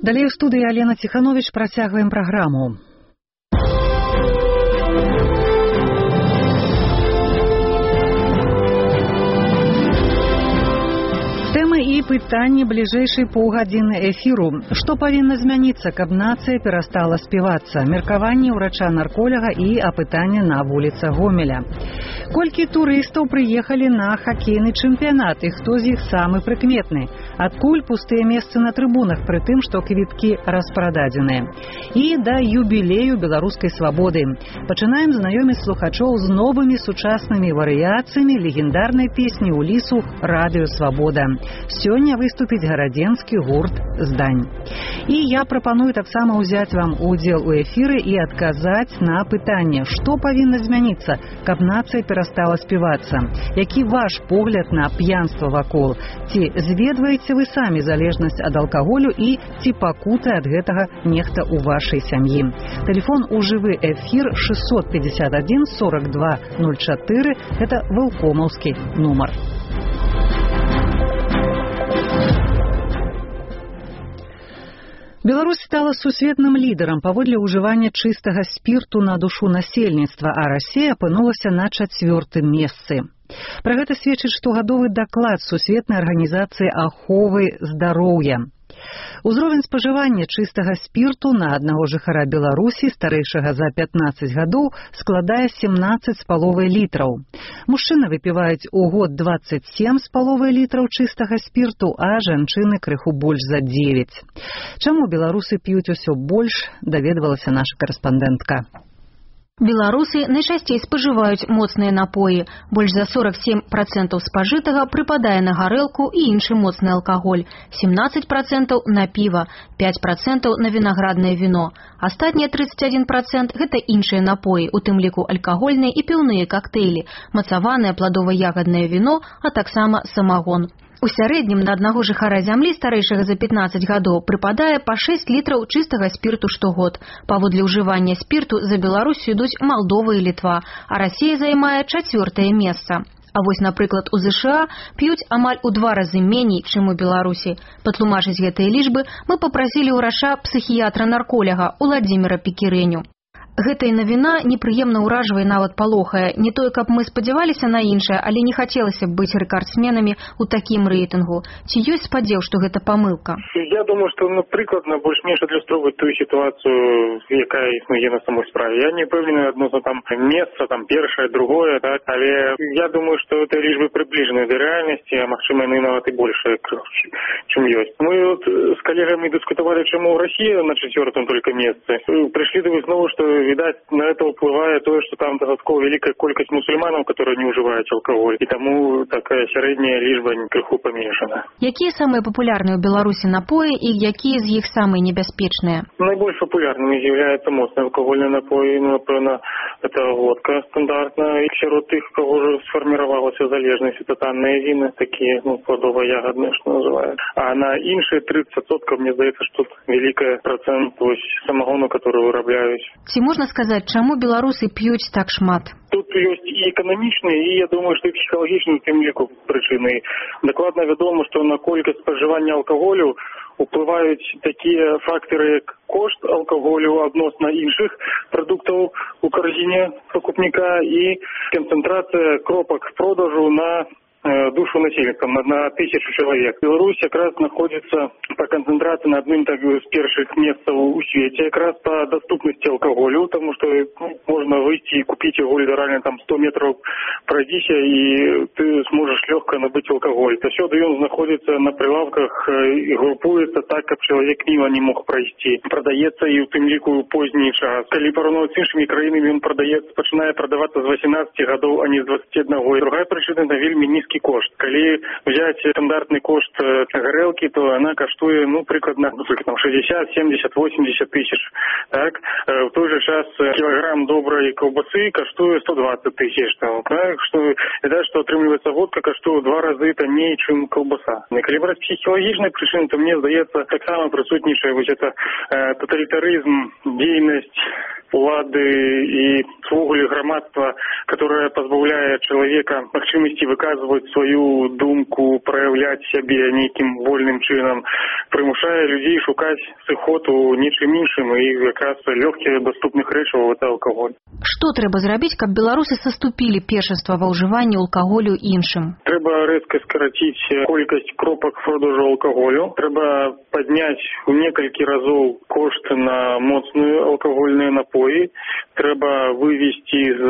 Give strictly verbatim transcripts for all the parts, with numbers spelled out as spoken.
Далей у студыі Алена Ціханович працягваем праграму. Тэмы і пытанні бліжэйшай паўгадзіны эфіру. Што павінна змяніцца, каб нацыя перастала співацца? Меркаванне ўрача-нарколага і апытанне на вуліцах Гомеля. Колькі турыстаў прыехалі на хакейны чэмпіянат і хто з іх самы прыкметны? Адкуль пустыя месцы на трыбунах, пры тым, што квіткі распрададзеныя? І да юбілею беларускай свабоды. Пачынаем знаёміць слухачоў з новымі сучаснымі варыяцыямі легендарнай песні Улісу «Радыё Свабода». Сёння выступіць гарадзенскі гурт «Здань». І я прапаную таксама ўзяць вам удзел у эфіры і адказаць на пытанне, што павінна змяніцца, каб нацыя перастала співацца? Які ваш погляд на п'янства вакол? Ці зведваеце вы самі залежнасць ад алкаголю і ці пакуты ад гэтага нехта ў вашай сям'і? Тэлефон у жывы эфір шестьсот пятьдесят один сорок два ноль четыре. Это вэлкомаўскі нумар. Беларусь стала сусветным лідарам паводле ўжывання чыстага спірту на душу насельніцтва, а Расія апынулася на чацвёртым месцы. Пра гэта сведчыць штогадовы даклад Сусветнай арганізацыі аховы здароўя. Узровень спажывання чыстага спірту на аднаго жыхара Беларусі старэйшага за пятнаццаць гадоў складае семнаццаць з паловай літраў. Мужчыны выпіваюць у год двадцать семь з паловай літраў чыстага спірту, а жанчыны крыху больш за девять. Чаму беларусы п'юць усё больш, даведвалася наша карэспандэнтка. Беларусы найчасцей спажываюць моцныя напоі. Больш за сорок семь процентов спажытага прыпадае на гарэлку і іншы моцны алкаголь, семнадцать процентов на піва, пять процентов на вінаграднае віно. Астатнія тридцать один процент гэта іншыя напоі, у тым ліку алкагольныя і піўныя кактэйлі, мацаванае пладова-ягаднае віно, а таксама самагон. У сярэднім на аднаго жыхара зямлі старэйшага за пятнаццаць гадоў прыпадае па шесть літраў чыстага спірту штогод. Паводле ўжывання спірту за Беларусю ідуць Малдова і Літва, а Расія займае чацвёртае месца. А вось, напрыклад, у ЗША п'юць амаль у два разы меней, чым у Беларусі. Патлумачыць гэтыя лічбы мы папрасілі ўрача псіхіятра-нарколяга Уладзіміра Пекірэню. Гэтая навіна непрыемна ўражвае, нават палохае. Не тое, каб мы спадзяваліся на іншае, але не хацелася б быць рэкардсменамі ў такім рэйтынгу. Ці ёсць спадзеў, што гэта памылка? Я думаю, што, напрыклад, на больш-менш адлюстроўваць тую сітуацыю, якая існуе на самой справе. Я не пэўны адносно там месца, там першае, другое, так, але я думаю, што гэта лічбы прыбліжаныя да рэальнасці, а магчыма, яны нават і большыя, чым ёсць. Мы вот з калегамі дыскутавалі, чаму Расія на чацвёртым только месцы. Прыйшлі да выснову, што видать, на это уплывает то, что там додатково великая колькость мусульманов, которые не уживают алкоголь, и тому такая средняя лічба крыху памешана. Якія самыя папулярныя ў Беларусі напоі і якія з іх самыя небяспечныя? Найбольш папулярнымі з'яўляюцца моцныя алкагольныя напоі, ну, напэўна, это водка стандартная, і сярод тых, кого уже сфарміравалася залежнасць, это танныя віны, такія, ну, плодова-ягодныя, што называют. А на іншыя тридцать процентов, мне здаецца, што великий процент самогону, который вырабляюць. Можна сказаць, чаму беларусы п'юць так шмат? Тут ёсць і эканамічныя, і я думаю, што і псіхалагічныя ў тым ліку прычыны. Дакладна вядома, што на колькасць спажывання алкаголю уплываюць такія фактары, як кошт алкаголю адносна іншых прадуктаў у карзіне пакупніка і канцэнтрацыя кропак продажу на душу населенца на, на тысячу человек. Беларусь как раз находится по концентрации на одном так, из первых мест у свете, как раз по доступности алкоголю, потому что ну, можно выйти и купить его либерально там сто метров пройдись, и ты сможешь легко набыть алкоголь. Это все он находится на прилавках и группуется так, как человек мимо не мог пройти. Продается и в тем лику поздний час. Коли порівняти з іншими країнами, он продається, починає продаваться с восемнадцати годов, а не с двадцати одного. И другая причина – это вельми низкий кошт. Коли взять стандартный кошт горелки, то она коштует, ну, прикладно, там, шестьдесят, семьдесят, восемьдесят тысяч. Так? В той же час килограмм доброй колбасы коштует сто двадцать тысяч. Так? Что, это, что отрымливается водка, коштует в два раза таннее, чем колбаса. Коли брать психологичные причины, то мне здається, так само присутнічає ось это э, тоталитаризм, дейность улады и свогулі громадства, которое позбавляет человека магчимости выказывать выказваць сваю думку, праяўляць сябе нейкім вольным чынам, прымушае людзей шукаць сыход у нечым іншым, і якраз лёгкіх даступных рэчаў это алкаголь. Што трэба зрабіць, каб беларусы саступілі першынства ва ўжыванні алкаголю іншым? Трэба рэзка скараціць колькасць кропак продажу алкаголю. Трэба падняць у некалькі разоў кошт на моцныя алкагольныя напоі. Трэба вывесці з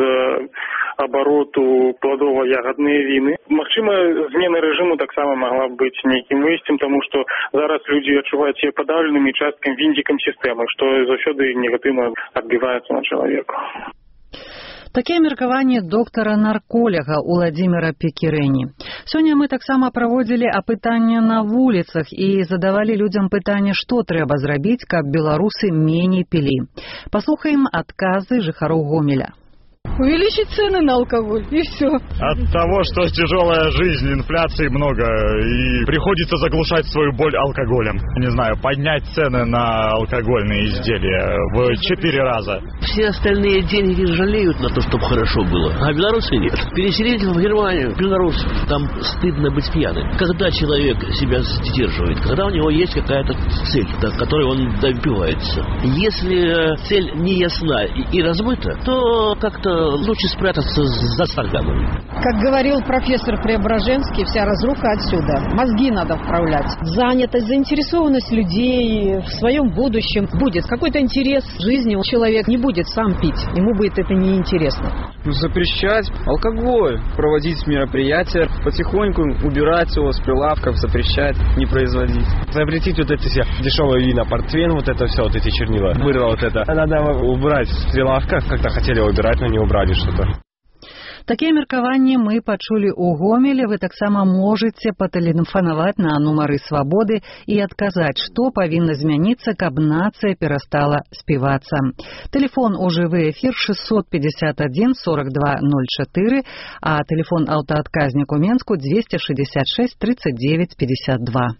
абароту пладова-ягадныя віны. Магчыма, змена рэжыму таксама магла б быць нейкім выйсцем, таму што зараз людзі адчуваюць сябе падаўленымі часткам віндзікам сістэмы, што заўсёды негатыўна адбіваецца на чалавеку. Такія меркаванні доктара-нарколяга Уладзіміра Пекірэні. Сёння мы таксама праводзілі апытанне на вуліцах і задавалі людзям пытанне, што трэба зрабіць, каб беларусы меней пілі. Паслухаем адказы жыхароў Гомеля. Увеличить цены на алкоголь, и все. От того, что тяжелая жизнь, инфляции много, и приходится заглушать свою боль алкоголем. Не знаю, поднять цены на алкогольные изделия в четыре раза. Все остальные деньги жалеют на то, чтобы хорошо было, а белорусы нет. Переселить в Германию, белорус, там стыдно быть пьяным. Когда человек себя сдерживает, когда у него есть какая-то цель, до которой он добивается. Если цель не ясна и, и размыта, то как-то лучше спрятаться за стаканом. Как говорил профессор Преображенский, вся разруха отсюда. Мозги надо вправлять. Занятость, заинтересованность людей в своем будущем. Будет какой-то интерес в жизни. Человек не будет сам пить. Ему будет это неинтересно. Запрещать алкоголь, проводить мероприятия, потихоньку убирать его с прилавков, запрещать, не производить. Запретить вот эти все дешевые вина, портвейн, вот это все, вот эти чернила. Вырвал вот это. Надо убрать с прилавков, как-то хотели убирать, но не убрали что-то. Такія меркаванні мы пачулі ў Гомелі. Вы таксама можаце патэлефанаваць на нумары свабоды і адказаць, што павінна змяніцца, каб нацыя перастала співацца. Тэлефон у жывы эфір шестьсот пятьдесят один сорок два ноль четыре, а тэлефон аўтаадказнік у Менску двести шестьдесят шесть тридцать девять пятьдесят два.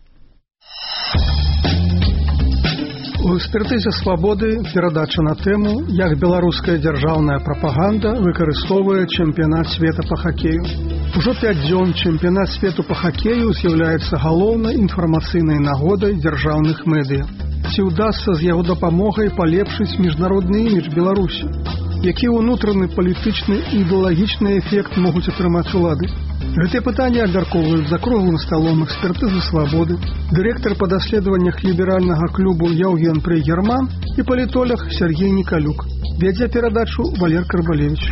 У экспертызе «Свабоды» перадача на тэму «Як беларуская дзяржаўная прапаганда выкарыстоўвае чэмпіянат света па хакею». Ужо пяць дзён чэмпіянат свету па хакею з'яўляецца галоўнай інфармацыйнай нагодай дзяржаўных медыя. Ці ўдасца з яго дапамогай палепшыць міжнародны імідж Беларусі? Які ўнутраны палітычны і ідэалагічны эфект могуць атрымаць улады? Гэтыя пытанні абмяркоўваюць за круглым сталом экспертызы «Свабоды», дырэктар па даследаваннях ліберальнага клубу Яўген Прыгерман і палітолог Сергей Николюк. Вядзе перадачу Валер Карбалевич.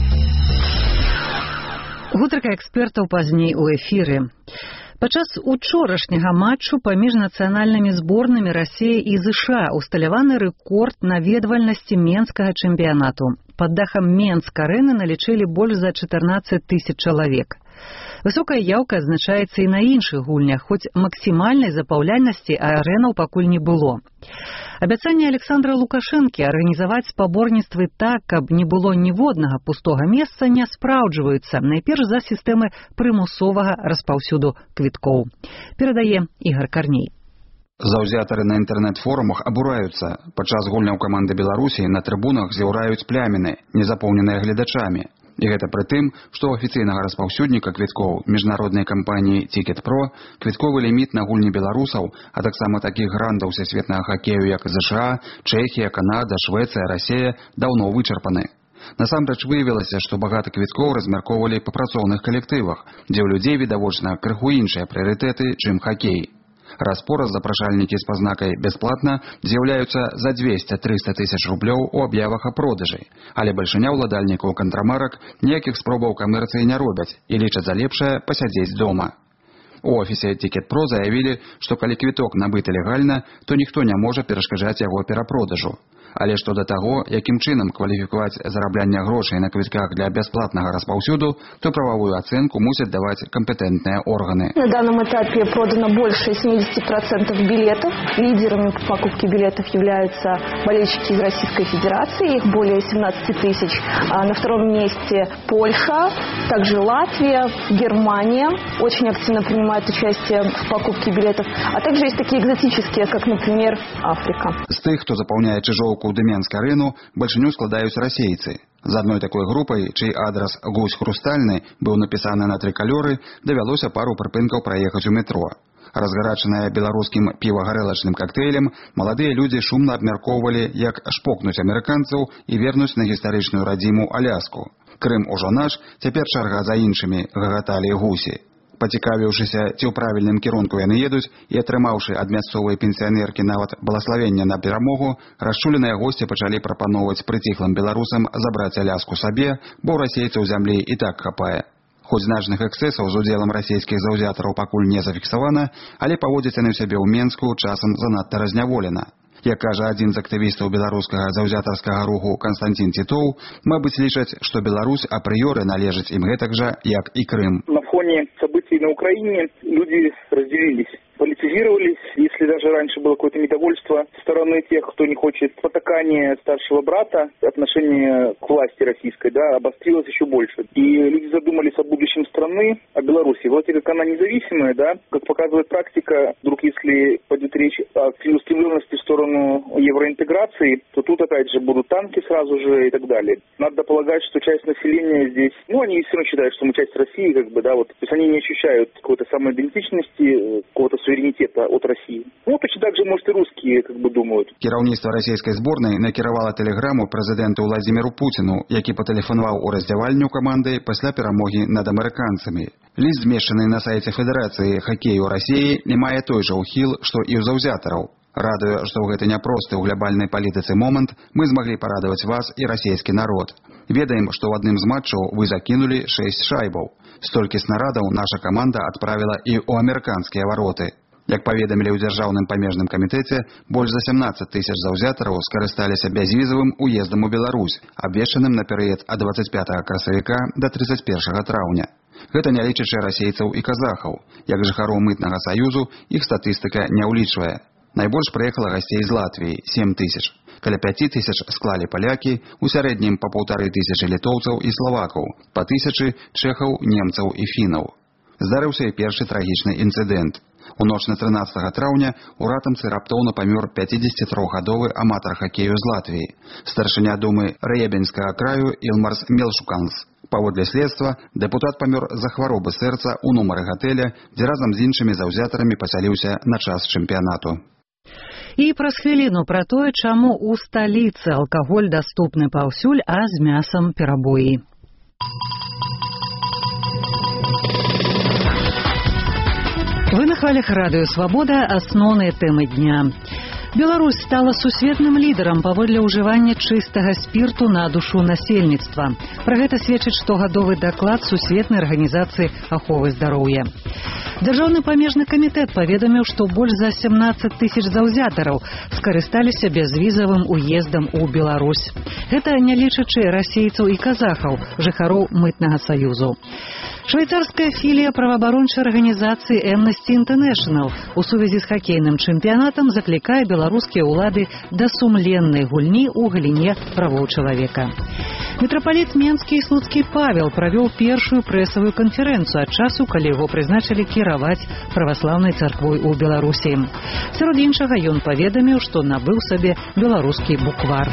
Гутарка экспертаў пазней у эфіры. Падчас учорашняга матчу паміж нацыянальнымі зборнымі Расіі і ЗША усталяваны рэкорд наведвальнасці менскага чэмпіянату. Пад дахам Менск-арэны налічылі больш за чатырнаццаць тысяч чалавек. Высокая яўка адзначаецца і на іншых гульнях, хоць максімальнай запаўляльнасці арэнаў пакуль не было. Абяцанне Александра Лукашэнкі арганізаваць спаборніцтвы так, каб не было ніводнага пустога месца, не спраўджваюцца, найперш за сістэмы прымусовага распаўсюду квіткоў. Перадае Ігор Карней. Заўзятары на інтэрнэт-форумах абураюцца. Падчас гульняў каманды Беларусі на трыбунах з'яўляюць пляміны, не запоўненыя гледачамі. І гэта пры тым, што ў афіцыйнага распаўсюдніка квіткоў міжнароднай кампаніі «Тикет.Про» квітковы ліміт на гульні беларусаў, а таксама такіх грандаў сусветнага хакею, як ЗША, Чэхія, Канада, Швецыя, Расія, даўно вычарпаны. Насамрэч выявілася, што багата квіткоў размяркоўвалі па працоўных калектывах, дзе ў людзей відавочна крыху іншыя прыярытэты, чым хакей. Раз-пораз запрашальнікі з пазнакай «бясплатна» з'яўляюцца за двести-триста тысяч рублёў у аб'явах о продажы, але бальшыня ўладальнікаў кантрамарак ніякіх спробаў камерцыі не робяць і лічаць за лепшае пасядзець дома. У офісе «Тикет.Про» заявілі, што калі квіток набыты легальна, то ніхто не можа перашкаджаць яго перапродажу. Але што да таго, якім чынам кваліфікаваць зараблянне грошай на квітках для бясплатнага распаўсюду, то правовую ацэнку мусяць даваць кампетэнтныя органы. На данном этапе продано больше семьдесят процентов билетов. Лидерами по покупке билетов являются болельщики из Российской Федерации, их более семнадцать тысяч. А на втором месте Польша, также Латвия, Германия очень активно принимают участие в покупке билетов. А также есть такие экзотические, как, например, Африка. З тых, хто запаўняе чыжоўку ў Менск-арэну, бальшыню складаюць расейцы. З адной такой групай, чый адрас «Гусь хрустальны» быў напісаны на тры калёры, давялося пару прыпынкаў праехаць у метро. Разгарачаныя беларускім півагарэлачным кактэйлем, маладыя людзі шумна абмяркоўвалі, як шпокнуць амерыканцаў і вернуць на гістарычную радзіму Аляску. Крым ужо наш, цяпер чарга за іншымі, гагаталі гусі. Пацікавіўшыся, ці ў правільным кірунку яны едуць, і атрымаўшы ад мясцовай пенсіянеркі нават благаславення на перамогу, расчуленыя госці пачалі прапаноўваць прыціхлым беларусам забраць Аляску сабе, бо ў расейцаў зямлі і так хапае. Хоць значных эксцэсаў з удзелам расійскіх заўзятараў пакуль не зафіксавана, але паводзяць яны ў сябе ў Менску часам занадта разняволена. Як кажа адзін з актывістаў беларускага заўзятарскага руху Канстантин Титоў, мабыць, лічаць, што Беларусь апрыёры належыць ім гэтак жа, як і Крым. На фоне событий на Украине люди разделились, политизировались. Если даже раньше было какое-то недовольство со стороны тех, кто не хочет потакания старшего брата, отношение к власти российской, да, обострилось еще больше. И люди задумались о будущем страны, о Беларуси. Вроде как она независимая, да, как показывает практика, вдруг если пойдет речь о целеустремленности в сторону евроинтеграции, то тут опять же будут танки сразу же и так далее. Надо полагать, что часть населения здесь, ну, они все равно считают, что мы часть России, как бы, да, вот, то есть они не ощущают какой-то самоидентичности, какого-то суверенитета от России. Ну, точно так же, может, и русские, как бы, думают. Кіраўніцтва расійскай зборнай накіравала тэлеграму прэзідэнту Владзіміру Пуціну, які патэлефанаваў у раздзявальню каманды пасля перамогі над амерыканцамі. Ліст, змешчаны на сайце Федэрацыі хакею Расіі, не мае той жа ўхіл, што і ў заўзятараў. Радуе, што ў гэты няпросты ў глябальнай палітыцы момант мы змаглі парадаваць вас і расійскі народ. Ведаем, што ў адным з матчаў вы закінулі шэсць шайбаў. Столькі снарадаў наша каманда адправіла і ў амерыканскія вароты. Як паведамілі ў дзяржаўным памежным камітэце, больш за сямнаццаць тысяч заўзятараў скарысталіся бязвізавым уездам у Беларусь, абвешчаным на перыяд ад дваццаць пятага красавіка да трыццаць першага траўня. Гэта не лічачы расейцаў і казахаў. Як жыхароў мытнага саюзу, іх статыстыка не ўлічвае. Найбольш прыехала гасцей з Латвіі – сем тысяч. Каля пяць тысяч склалі палякі, у сярэднім па паўтары тысячы літоўцаў і славакаў, па тысячы чэхаў, немцаў і фінаў. Здарыўся і першы трагічны інцыдэнт. У ноч на трынаццатага траўня у Ратамцы раптоўна памёр пяцідзесяцітрохгадовы аматар хакею з Латвіі, старшыня думы Рэебенскага краю Ілмарс Мелшуканс. Паводле следства, дэпутат памёр з-за хваробы сэрца ў нумары гатэля, дзе разам з іншымі заўзятарамі пасяліўся на час чэмпіянату. І праз хвіліну пра тое, чаму ў сталіцы алкаголь даступны паўсюль, а з мясам перабоі. Вы на хвалях радыё «Свабода» асноўныя тэмы дня. Беларусь стала сусветным лідарам паводле ўжывання чыстага спірту на душу насельніцтва. Пра гэта сведчыць штогадовы даклад Сусветнай арганізацыі аховы здароўя. Дзяржаўны памежны камітэт паведаміў, што больш за сямнаццаць тысяч заўзятараў скарысталіся бязвізавым уездам у Беларусь. Гэта не лічачы расейцаў і казахаў, жыхароў мытнага саюзу. Швейцарская філія праваабарончай арганізацыі Amnesty International у сувязі з хакейным чэмпіянатам заклікае беларускія ўлады да сумленнай гульні ў галіне правоў чалавека. Мітрапаліт Менскі і Слуцкі Павел правёў першую прэсавую канферэнцыю ад часу, калі яго прызначылі кіраваць праваслаўнай царквой у Беларусі. Сярод іншага ён паведаміў, што набыў сабе беларускі буквар.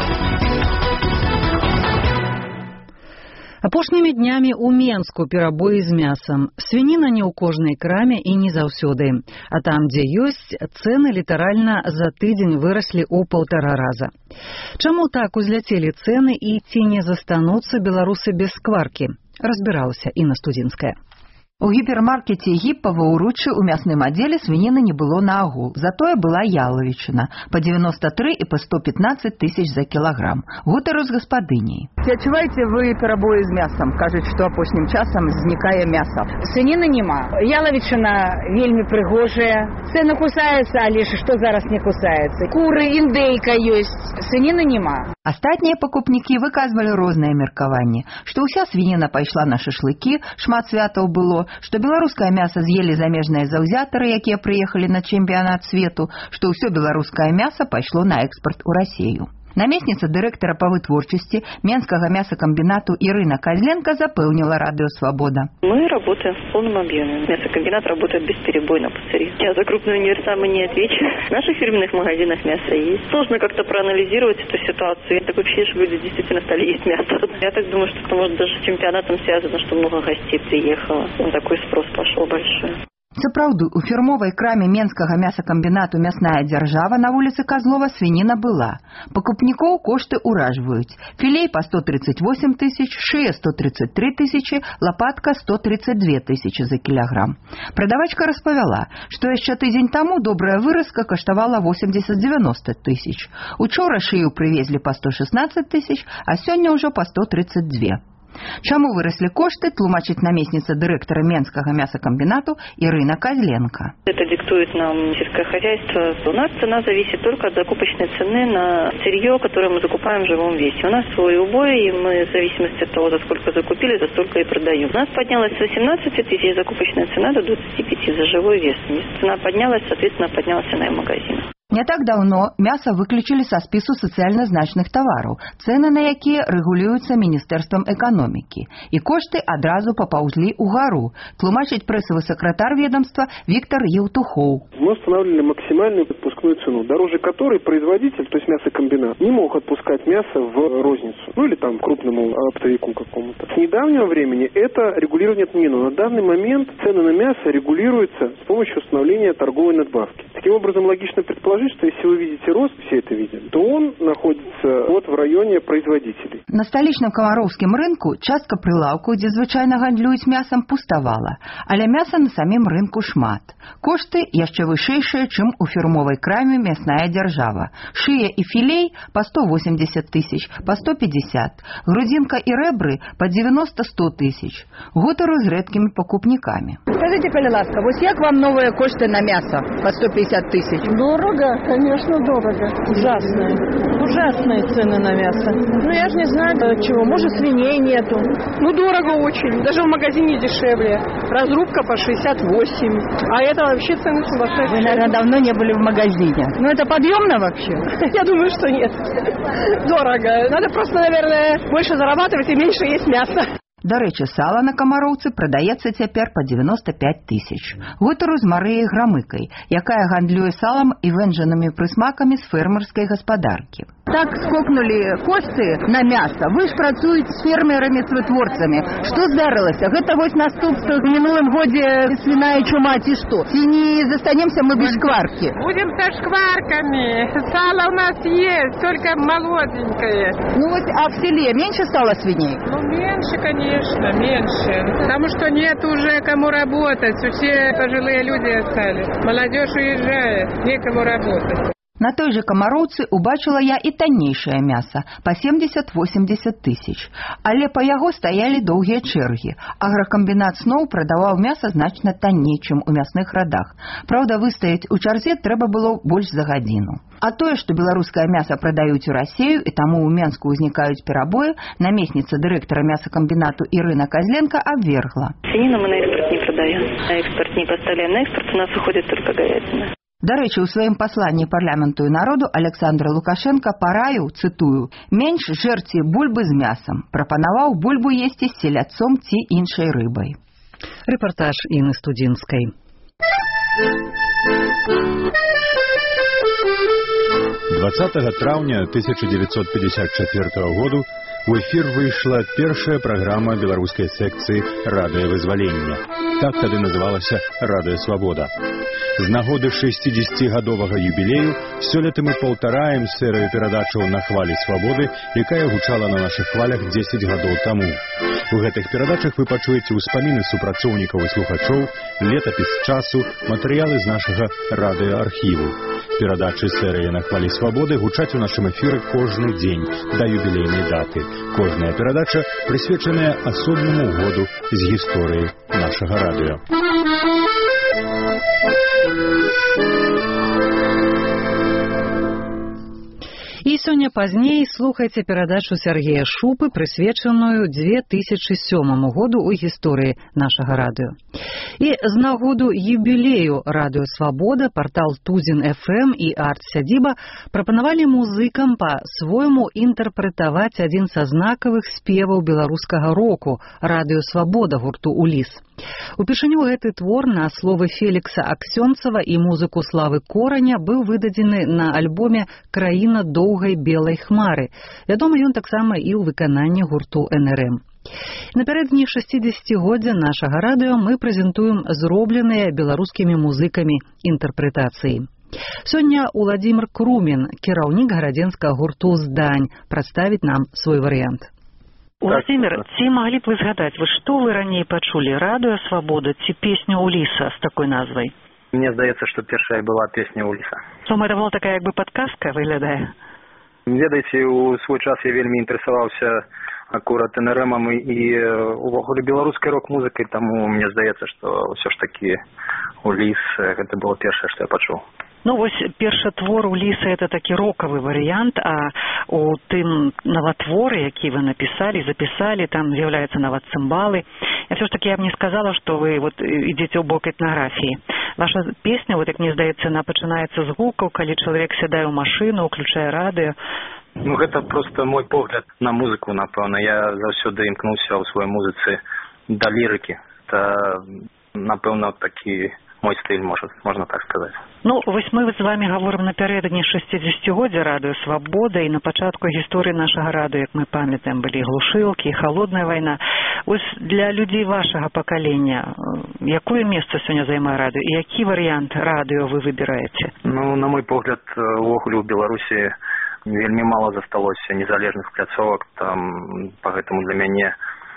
Апошнімі днямі ў Менску перабоі з мясам. Свініна не ў кожнай краме і не заўсёды. А там, дзе ёсць, цэны літаральна за тыдзень выраслі ў паўтара раза. Чаму так узляцелі цэны і ці не застануцца беларусы без скваркі? Разбіралася Інна Студзінская. У гіпермаркеце Гіппа ва Ўруччы ў мясным аддзеле свініны не было наогул, затое была ялавічына па девяносто три и по сто пятнадцать тысяч за кілаграм. Гутару з гаспадыняй. Ці адчуваеце вы перабоі з мясам? Кажуць, што апошнім часам знікае мяса. Свініны няма. Ялавічына вельмі прыгожая. Цэны кусаюцца, але ж што зараз не кусаецца? Куры, індейка ёсць. Свініны няма. Астатнія пакупнікі выказвалі рознае меркаванне, што ўся свініна пайшла на шашлыкі, шмат святаў было, што беларускае мяса з'елі замежныя заўзятары, якія прыехалі на чэмпіянат свету, што ўсё беларускае мяса пайшло на экспарт у Расію. Намесніца дырэктара па вытворчасці Менскага мясакамбінату Ірына Козленко запэўніла радыё «Свобода». Мы работаем в полном объеме. Мясокомбинат работает бесперебойно по сырье. Я за крупные универсамы не отвечу. В наших фирменных магазинах мясо есть. Сложно как-то проанализировать эту ситуацию. Такое ощущение, что люди действительно стали есть мясо. Я так думаю, что это может даже с чемпионатом связано, что много гостей приехало. Такой спрос пошел большой. Сапраўды, у фірмовай краме Менскага мясакамбінату «Мясная дзяржава» на вуліцы Козлова свініна была. Пакупнікоў кошты ўражваюць. Філей па сто тридцать восемь тысяч, шыя сто тридцать три тысячи, лопатка сто тридцать две тысячи за кілаграм. Прадавачка распавяла, што яшчэ тыдзень таму добрая выразка каштавала восемьдесят девяносто тысяч. Учора шыю прывезлі па сто шестнадцать тысяч, а сёння ўжо па сто тридцать два. Чаму выросли кошты, тлумачыць намесніца дырэктара Менскага мясакамбінату Ірына Козленко. Это диктует нам сельское хозяйство. У нас цена зависит только от закупочной цены на сырье, которое мы закупаем в живом весе. У нас свой убой, и мы в зависимости от того, за сколько закупили, за столько и продаем. У нас поднялась с восемнадцати тысяч закупочная цена до двадцати пяти за живой вес. Если цена поднялась, соответственно, поднялась цена и в магазинах. Не так давно мясо выключили со спису социально значных товаров, цены на якія рэгулююцца Міністэрствам эканомікі. І кошты адразу папаўзлі ўгару. Тлумачыць прэсавы сакратар ведомства Виктор Евтухов. Мы устанавливали максимальную отпускную цену, дороже которой производитель, то есть мясокомбинат, не мог отпускать мясо в розницу, ну или там крупному оптовику какому-то. С недавнего времени это регулирование отменено. На данный момент цены на мясо регулируются с помощью установления торговой надбавки. Таким образом, логично предположить, что если вы видите рост, все это видят, то он находится вот в районе производителей. На столичном Комаровском рынку частка прилавку, где звычайно гандлююць мясом, пустовала, але мяса на самим рынку шмат. Кошты яшчэ вышэйшыя, чым у фірмовай краме «Мясная дзяржава». Шыя и филей по сто восемьдесят тысяч, по сто пятьдесят, грудинка и ребры по девяносто сто тысяч. Гутару з рэдкімі покупниками. Скажите, калі ласка, вось як вам новые кошты на мясо по сто пятьдесят тысяч? Дорого, конечно, дорого. Ужасные. Ужасные цены на мясо. Ну, я же не знаю, чего. Может, свиней нету. Ну, дорого очень. Даже в магазине дешевле. Разрубка по шестьдесят восемь. А это вообще цены сумасшедшие. Вы, наверное, давно не были в магазине. Ну, это подъемно вообще? Я думаю, что нет. Дорого. Надо просто, наверное, больше зарабатывать и меньше есть мяса. Дарэчы, сала на Камароўцы прадаецца цяпер па девяносто пять тысяч. Гутару з Марыяй Грамыкай, якая гандлюе салам і вэнджанымі прысмакамі з фермерскай гаспадаркі. Так скокнули кошты на мясо. Вы ж працуеце з фермерамі, з вытворцамі. Што здарылася? Гэта вось наступства в мінулым годзе свиная чума ці што? Ці не застанемся мы без шкварки? Будем со шкварками. Сало у нас есть, только молоденькое. Ну вот, а в селе меньше стало свиней? Ну, меньше, конечно, меньше. Потому что нет уже кому работать. Все пожилые люди остались. Молодежь уезжает, некому работать. На той же Камароўцы убачыла я і таннейшае мяса па семьдесят-восемьдесят тысяч. Але па яго стаялі доўгія чэргі. Агракамбінат «Сноў» прадаваў мяса значна танней, чым у мясных радах. Праўда, выстаяць у чарзе трэба было больш за гадзіну. А тое, што беларускае мяса прадаюць у Расею і таму ў Менску ўзнікаюць перабоі, намесніца дырэктара мясакамбінату Ірына Козленко абвергла. Свинину мы на экспорт не продаем. На экспорт не поставляем. На экспорт у нас уходит только говядина. Дарэчы, у сваім пасланні парламенту і народу Александр Лукашенко параіў, цытую, менш жэрці бульбы з мясам, прапанаваў бульбу есці з селядцом ці іншай рыбай. Рэпартаж Інны Студзінскай. двадцатого траўня тысяча девятьсот пятьдесят четвёртого году у эфир выйшла першая праграма беларускай секцыі радыёвызвалення. Так тады называлася «Радыё Свабода». З нагоды шестидесятигадовага юбілею сёлета мы паўтараем серыю перадачаў на хвалі свабоды, якая гучала на нашых хвалях дзесяць гадоў таму. У гэтых перадачах вы пачуеце ўспаміны супрацоўнікаў і слухачоў, летапіс часу, матэрыялы з нашага радыёархіву. Перадачы серыі на хвалі свабоды гучаць у нашым эфіры кожны дзень да юбілейнай даты. Кожная перадача прысвечаная асобнаму году з гісторыі нашага радыё. І сёння пазней слухайце перадачу Сергея Шупы, прысвечаную две тысячи сёмому году ў гісторыі нашага радыё. І з нагоду юбілею Радыё Свабода партал Тузін эф эм і Арт-Сядзіба прапанавалі музыкам па-свойму інтэрпрэтаваць адзін са знакавых спеваў беларускага року Радыё Свабода гурту «Уліс». Упершыню гэты твор на словы Фелікса Аксёнцава і музыку Славы Кораня быў выдадзены на альбоме «Краіна доўгай белай хмары». Вядома, ён таксама і ў выкананні гурту эн эр эм. Напярэдадні шасцідзесяцігоддзя нашага радыё мы прэзентуем зробленыя беларускімі музыкамі інтэрпрэтацыі. Сёння Уладзімір Крумін, кіраўнік гарадзенскага гурту «Здань», прадставіць нам свой варыянт. Уладзімір, ці маглі б вы згадаць, вы што вы раней пачулі, «Радыё Свабода» ці песню «Уліса» з такой назвай? Мне здаецца, што першая была песня «Уліса». Тому это была такая як бы падказка, выглядае? Ведаеце, у свой час я вельмі інтарэсаваўся акурат эн эр эм і увогуле беларускай рок-музыкай, таму мне здаецца, што ўсё ж такі «Уліс» гэта было першае, што я пачуў. Ну вось першы твор «Уліса» это такі рокавы варыянт, а у тым наватворы, які вы напісалі, запісалі, там з'яўляюцца нават цымбалы. Я все ж таки я б не сказала, што вы вот ідзеце ў бок этнаграфіі. Ваша песня, вот як мне здаецца, она пачынаецца з гукаў, калі чалавек сядае ў машыну, уключае радыё. Ну гэта просто мой погляд на музыку, напэўна. Я заўсёды імкнуўся ў сваёй музыцы да лірыкі. Это, напэўна, такі мой стыль, можа, можна так сказаць. Ну, вось мы з вами гаворым напярэдадні шасцідзесяцігоддзя Радыё Свабода і на пачатку гісторыі нашага радыё, як мы памятаем, былі глушылкі, халодная вайна. Вось для людзей вашага пакалення, якое месца сёння займае радыё і які варыянт радыё вы выбіраеце? Ну, на мой погляд, увогуле ў Беларусі вельмі мала засталося незалежных пляцовак, там, па гэтаму для мяне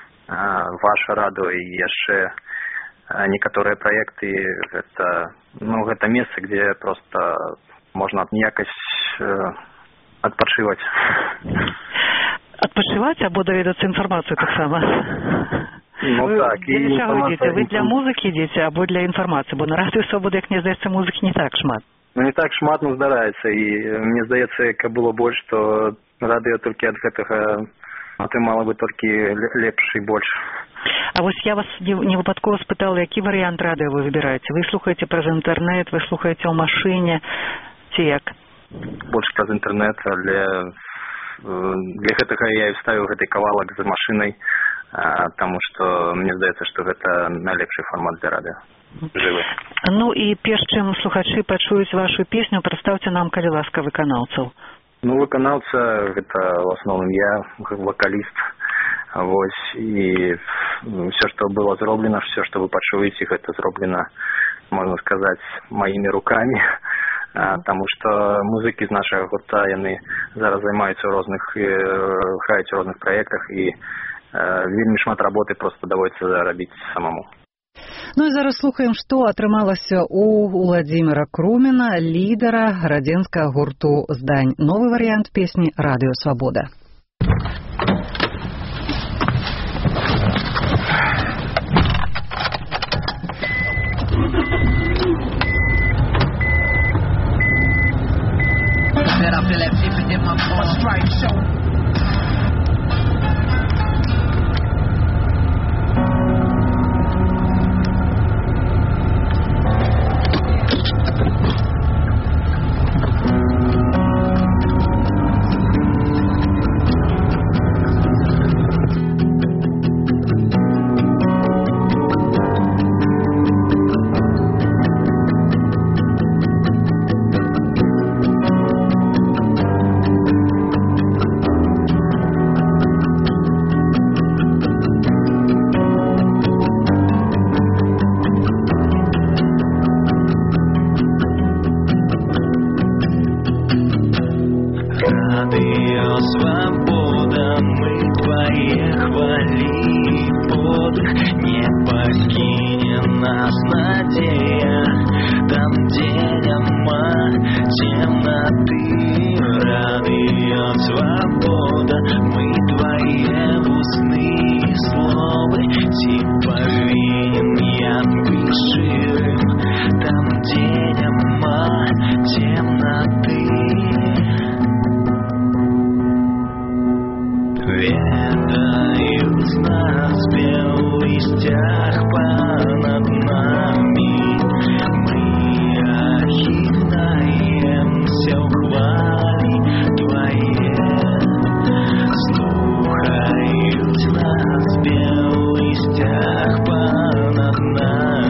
ваше радыё і яшчэ некаторыя праекты, гэта, ну, гэта месца, где просто можна якасць адпачываць. Адпачываць або даведацца інфармацыю таксама? Ну вы так. Для чаго ідзеце? Вы для музыкі ідзеце або для інфармацыі? Бо на Радыё Свабода, як мне здаецца, музыкі не так шмат. Ну не так шмат, но здараецца. І мне здаецца, каб было больш, то радыё толькі ад гэтага атрымала бы толькі лепш і больш. А вось я вас не выпадкова спытала, які варыянт радыё вы выбіраеце? Вы слухаеце праз інтэрнэт, вы слухаеце ў машыне, ці як? Больш праз інтэрнэт, але для гэтага я і ставіў гэты кавалак за машынай, таму што мне здаецца, што гэта найлепшы фармат для радыё. Жывы. Ну і перш чым слухачы пачуюць вашу песню, прадстаўце нам, калі ласка, выканаўцаў. Ну, выканаўца гэта в асноўным я, вакаліст. Вось, і все, што было зроблена, все, што вы пачуеце, гэта зроблена, можна сказаць, маімі рукамі, таму што музыкі з нашага гурта, яны зараз займаюцца ў розных, граюць у розных праектах, і вельмі шмат работы проста даводіцца рабіць самому. Ну і зараз слухаем, што атрымалася у Уладзіміра Круміна, лідара гарадзенскага гурту «Здань». Новы варыянт песні «Радыё Свабода». I feel that vivid in my core. Strike show. Ведают нас в белых листьях понад нами.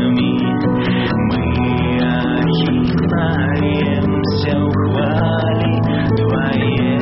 нами. Мы охинаемся в хвале Твоей.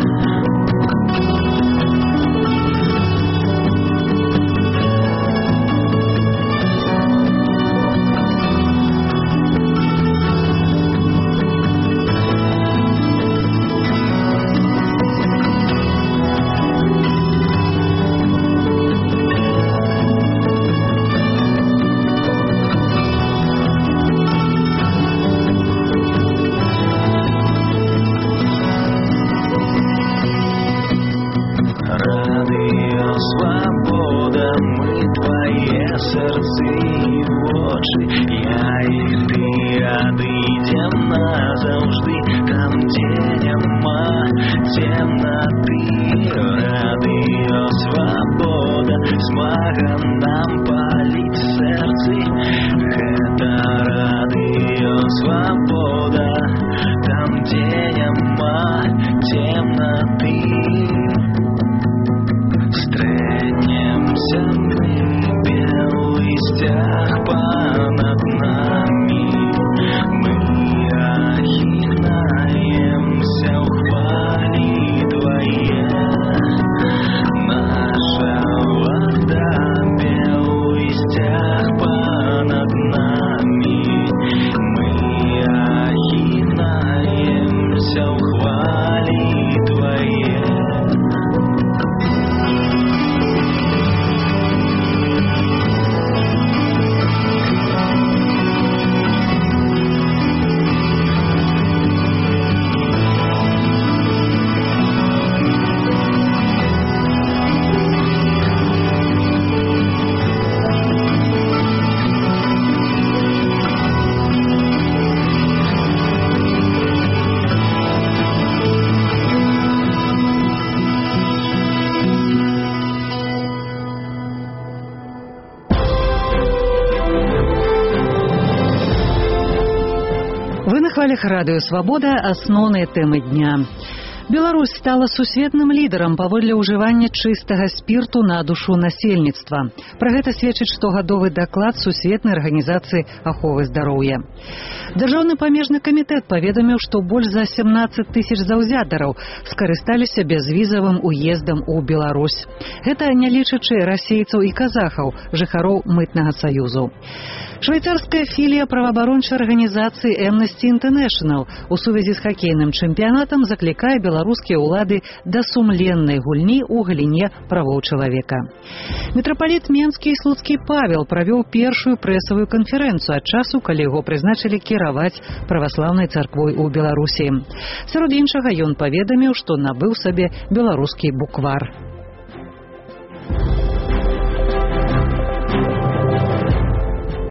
Радыё Свабода асноўныя тэмы дня. Беларусь стала сусветным лідарам паводле ўжывання чыстага спірту на душу насельніцтва. Пра гэта сведчыць штогадовы даклад сусветнай арганізацыі аховы здароўя. Дзяржаўны памежны камітэт паведаміў, што больш за семнаццаць тысяч заўзятараў скарысталіся бязвізавым уездам у Беларусь. Гэта не лічачы расейцаў і казахаў, жыхароў мытнага саюзу. Швейцарская філія праваабарончай арганізацыі Amnesty International у сувязі з хакейным чэмпіянатам заклікае беларускія ўлады да сумленнай гульні ў галіне правоў чалавека. Мітрапаліт Менскі і Слуцкі Павел правёў першую прэсавую канферэнцыю ад часу, калі яго прызначылі кіраваць праваслаўнай царквой у Беларусі. Сярод іншага ён паведаміў, што набыў сабе беларускі буквар.